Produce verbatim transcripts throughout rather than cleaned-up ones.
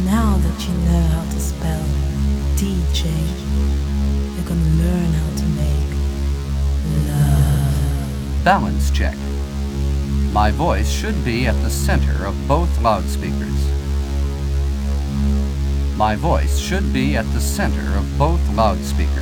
Now that you know how to spell D J, you're gonna learn how to make love. Balance check. My voice should be at the center of both loudspeakers. My voice should be at the center of both loudspeakers.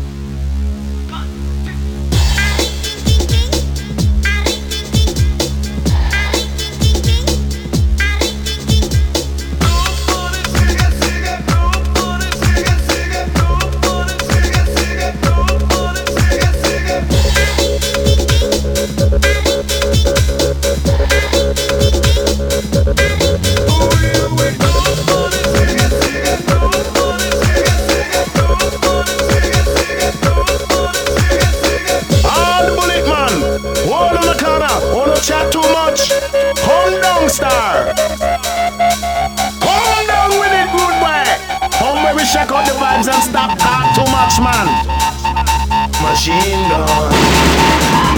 Chat too much. Come down, star. Come down with it, good boy. Come where we check out the vibes and stop talk too much, man. Machine gun.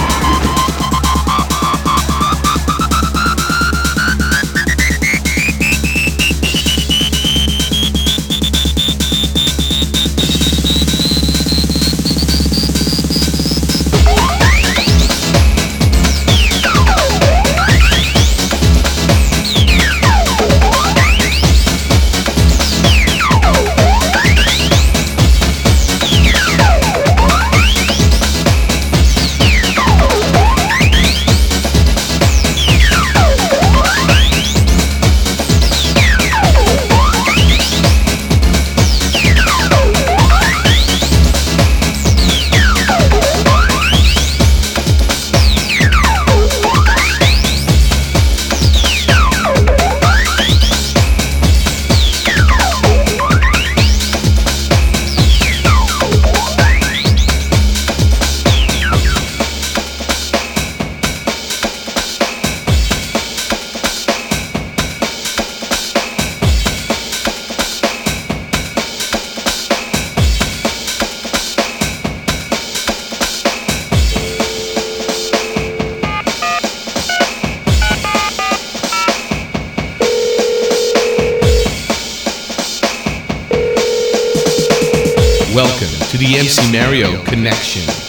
Welcome to the M C Mario Connection.